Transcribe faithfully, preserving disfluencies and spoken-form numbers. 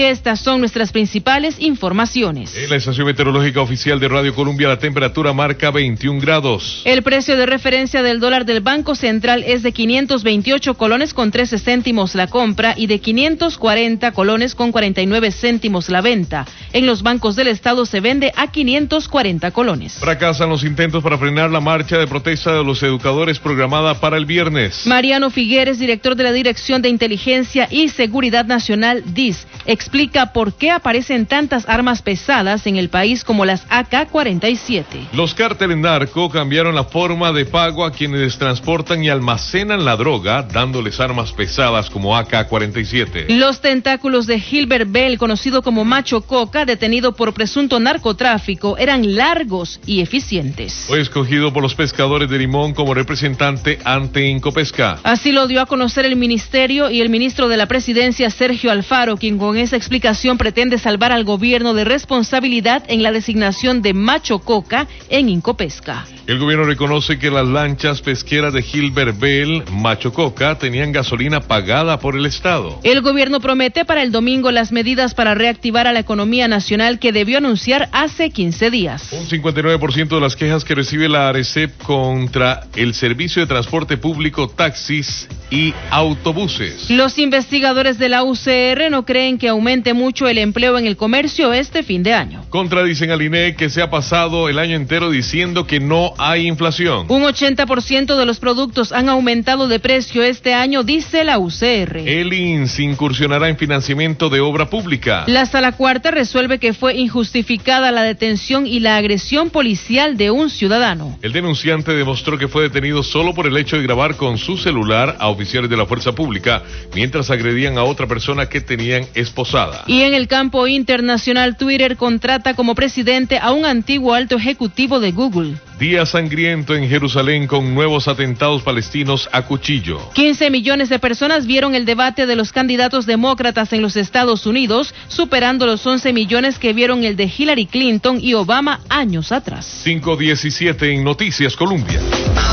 Estas son nuestras principales informaciones. En la estación meteorológica oficial de Radio Colombia, la temperatura marca veintiún grados. El precio de referencia del dólar del Banco Central es de quinientos veintiocho colones con trece céntimos la compra y de quinientos cuarenta colones con cuarenta y nueve céntimos la venta. En los bancos del estado se vende a quinientos cuarenta colones. Fracasan los intentos para frenar la marcha de protesta de los educadores programada para el viernes. Mariano Figueres, director de la Dirección de Inteligencia y Seguridad Nacional, D I S, explica por qué aparecen tantas armas pesadas en el país como las A K cuarenta y siete. Los cárteles narco cambiaron la forma de pago a quienes transportan y almacenan la droga, dándoles armas pesadas como A K cuarenta y siete. Los tentáculos de Gilbert Bell, conocido como Macho Coca, detenido por presunto narcotráfico, eran largos y eficientes. Fue escogido por los pescadores de Limón como representante ante Incopesca. Así lo dio a conocer el ministerio y el ministro de la Presidencia, Sergio Alfaro, quien con esa explicación pretende salvar al gobierno de responsabilidad en la designación de Macho Coca en Incopesca. El gobierno reconoce que las lanchas pesqueras de Gilbert Bell, Macho Coca, tenían gasolina pagada por el Estado. El gobierno promete para el domingo las medidas para reactivar a la economía nacional que debió anunciar hace quince días. Un cincuenta y nueve por ciento de las quejas que recibe la ARECEP contra el servicio de transporte público, taxis y autobuses. Los investigadores de la U C R no creen que aumente mucho el empleo en el comercio este fin de año. Contradicen al I N E que se ha pasado el año entero diciendo que no hay inflación. Un ochenta por ciento de los productos han aumentado de precio este año, dice la U C R. El I N S incursionará en financiamiento de obra pública. La Sala Cuarta resuelve que fue injustificada la detención y la agresión policial de un ciudadano. El denunciante demostró que fue detenido solo por el hecho de grabar con su celular a oficiales de la fuerza pública mientras agredían a otra persona que tenían esposada. Y en el campo internacional, Twitter contrata como presidente a un antiguo alto ejecutivo de Google. Día sangriento en Jerusalén con nuevos atentados palestinos a cuchillo. quince millones de personas vieron el debate de los candidatos demócratas en los Estados Unidos, superando los once millones que vieron el de Hillary Clinton y Obama años atrás. cinco diecisiete en Noticias Colombia.